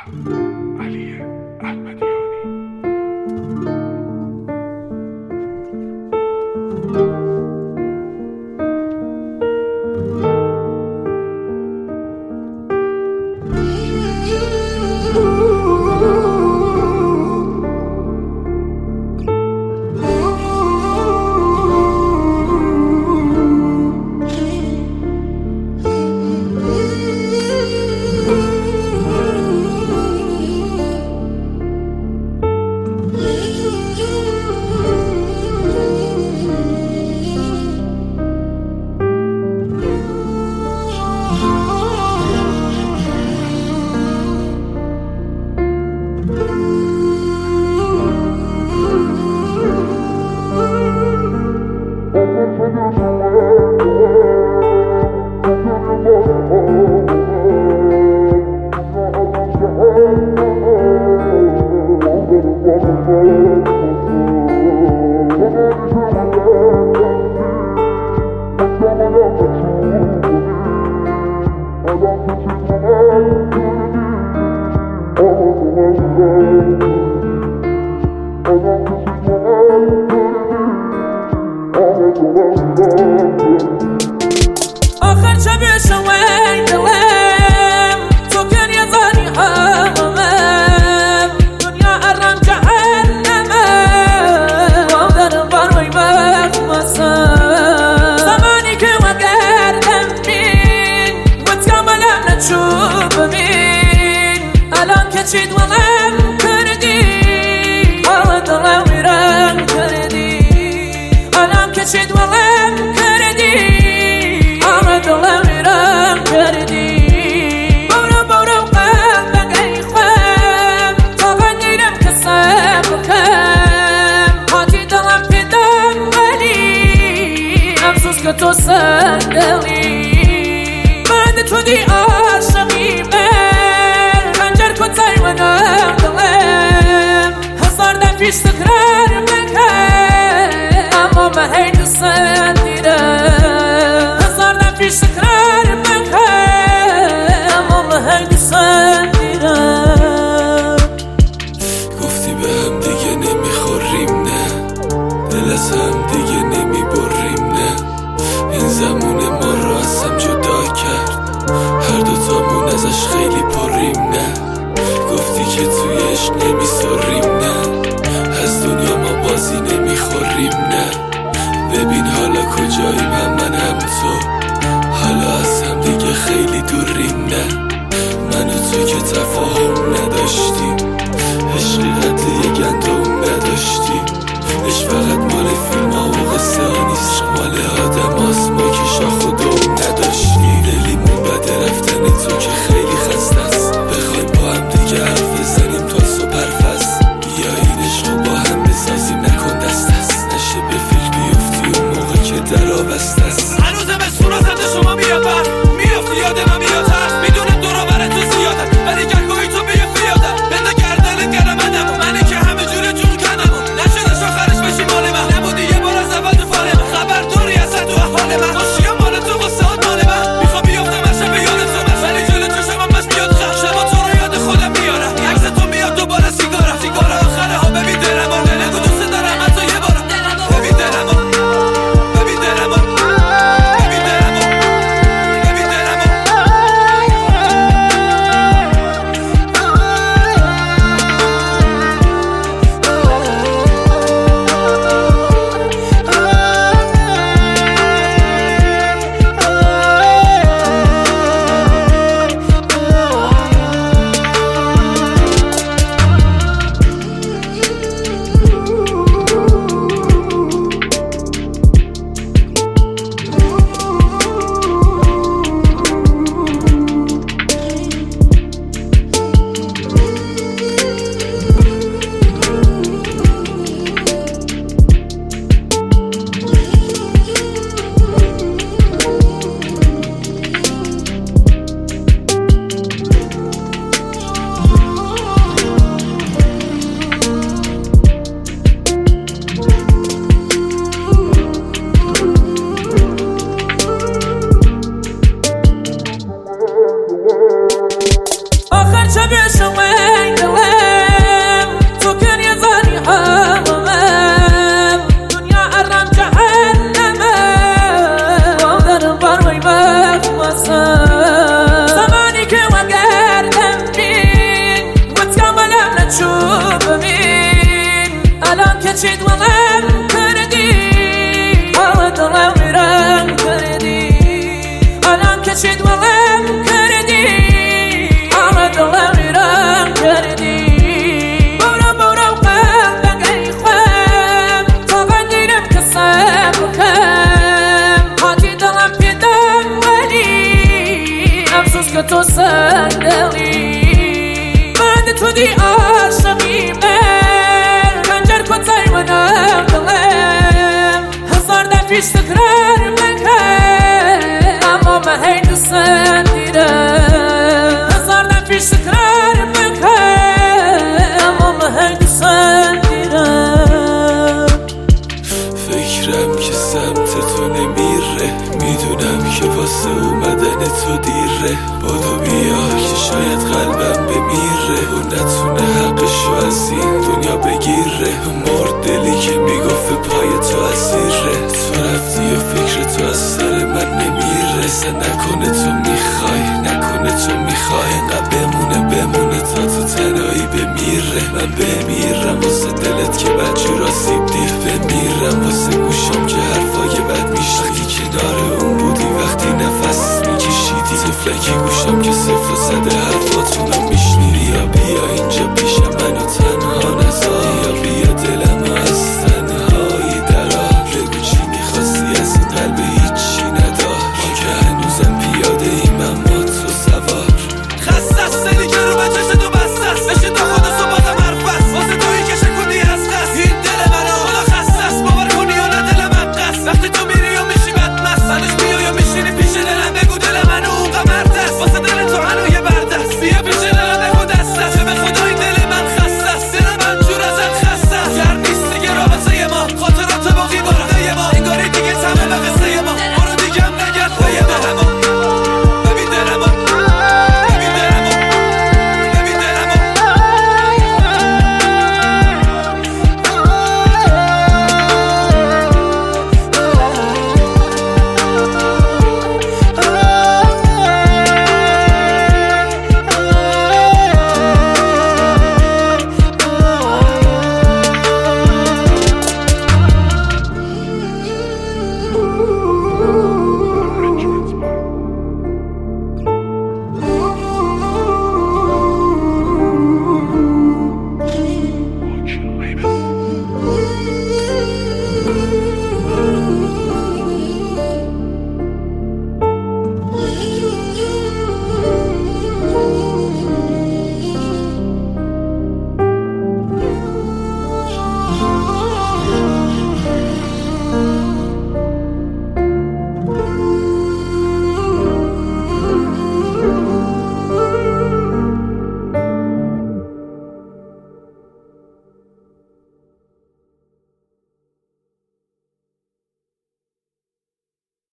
علی احمدیانی. آخر شب شوی دلم تو کن یه ظانی همم دنیا ارم جهنمه و در بروی مخمسم زمانی که وگردم بین و تکملم نچوب بین الان که چید ولم کردی آه دلم ویرم کردی الان که چید ولم کردی دلم ویران کردی برو قلبك ای خوام طاقت نیرم که صبر کم هاتی دلم پیدم ولی افسوس که تو صندلی من تو دی عاشقی من خنجر کتای منم دلم هزار دم پیش تکرار مکن اما من هی دوست دیرم پیش تکرار مکن اما هی دوست دیرم گفتی به هم دیگه نمیخوریم نه دل از هم دیگه نمیبریم نه این زمون ما رو از هم جدا کرد هر دوتامون ازش خیلی پریم نه گفتی که توی عشق نمیسریم نه از دنیا ما بازی نمیخوریم نه ببین حالا کجاییم هم تو حالا از هم دیگه خیلی دوریم نه من و تو که تفاهم نداشتیم عشقی قد یه گندم نداشتیم عشق فقط مال فیلم ها و قصه ها نیست مال آدم هاست ما که شاخ و دوم نداشتیم دلیمون بده رفتن تو که خیلی خسته است بخوایم با هم دیگه حرف بزنیم تا صبح حرفست بیا این عشق رو با هم بسازیم نکن دست است نشه به فیلم بیفتی اون موقع که در آبست است هنوزم به صورتت شما میاد بر میافتی یاد من میاد شبش وين دلم تو كان يظني حرام دنيا أرام جهنم وقدر بروي مخمصة زماني كي وقردم بين وتكملم نتشوف بين الان كتشيد ولم كردي عود الله ويران كردي الان كتشيد ولم كردي عود الله ويران كردي بورا بورا وقلبك اي خوام تغنيرم كسر وكم هاتي دلم في دم ولي افسوس كتو صندلي بعد تو دي عاشقي من خنجر كتاي ونام دلم هزار دفيش تكرار مكان اما ما هيد صنديرم هزار دفيش تكرار مكان اما ما هيد صنديرم فکرم که سمت تو نمیره میدونم که واسه اومدن تو دیره بادو بیا که شاید قلبم بمیره و نتونه حقشو از این دنیا بگیره مرد دلی که میگفت پای تو اسیره تو رفتی و فکر تو از سر من نمیره سه نکنه تو میخوای نکنه تو میخوای انقدر بمونه تا تو تنهایی بمیره من بمیرم واسه دلت که بدجور آسیب دیر بمیرم واسه گوشم که حرفای بد میشنوی کنار اون بودی وقتی نفس میکشیدی تفلکی گوشم که صفر و 107